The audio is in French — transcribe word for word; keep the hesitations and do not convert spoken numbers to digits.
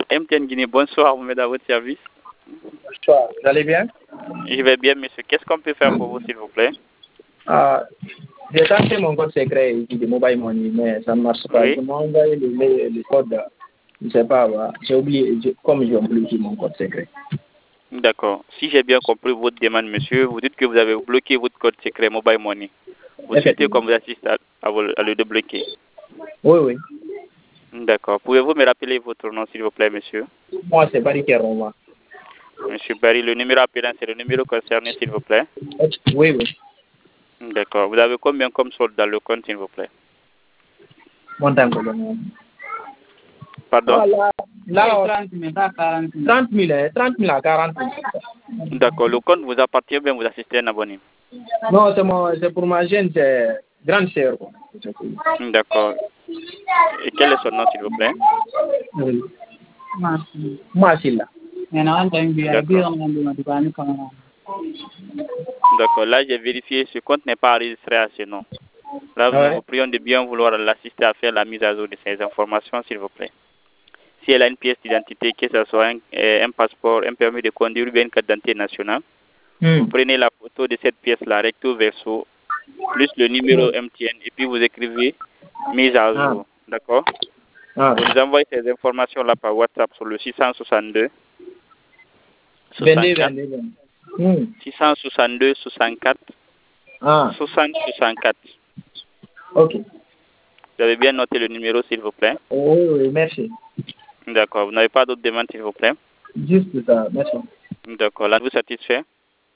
M T N Guinée. Bonsoir, vous m'aidez à votre service. Bonsoir, vous allez bien? Je vais bien, monsieur. Qu'est-ce qu'on peut faire pour vous, s'il vous plaît? Ah, j'ai tenté mon code secret ici de Mobile Money, mais ça ne marche pas. Oui. Je m'ai envoyé le, le, le code, je ne sais pas, voilà. J'ai oublié, je- comme j'ai oublié mon code secret. D'accord. Si j'ai bien compris votre demande, monsieur, vous dites que vous avez bloqué votre code secret Mobile Money. Vous souhaitez Effectivement. qu'on vous assiste à, à, vous- à le débloquer. Oui, oui. D'accord. Pouvez-vous me rappeler votre nom, s'il vous plaît, monsieur? Moi, c'est Barry Keroma. Monsieur Barry, le numéro appelant, c'est le numéro concerné, s'il vous plaît. Oui, oui. D'accord. Vous avez combien comme solde dans le compte, s'il vous plaît? Montant que je Pardon? Voilà. Là, trente mille à quarante mille. trente mille, hein, trente mille à quarante mille. D'accord. Le compte vous appartient ou bien vous assistez à un abonné? Non, c'est mon- c'est pour ma jeune, c'est grande sœur. quoi. D'accord. Et quel est son nom, s'il vous plaît? Oui. Moi, c'est là. D'accord. Là, j'ai vérifié, ce compte n'est pas enregistré à ce nom. Là, nous Ouais. vous prions de bien vouloir l'assister à faire la mise à jour de ces informations, s'il vous plaît. Si elle a une pièce d'identité, que ce soit un, euh, un passeport, un permis de conduire ou bien une carte d'identité nationale, Hmm. vous prenez la photo de cette pièce-là, recto verso, plus le numéro M T N, et puis vous écrivez mise à Ah. jour. D'accord? Ah. Vous nous envoyez ces informations-là par WhatsApp sur le six cent soixante-deux vingt-deux, soixante-quatre vingt-deux, vingt-deux. Hmm. six cent soixante-deux soixante-quatre Ah. soixante soixante-quatre. Ok. Vous avez bien noté le numéro, s'il vous plaît? Oui, oui, merci. D'accord. Vous n'avez pas d'autres demandes, s'il vous plaît? Juste ça, merci. D'accord. Là, vous satisfait?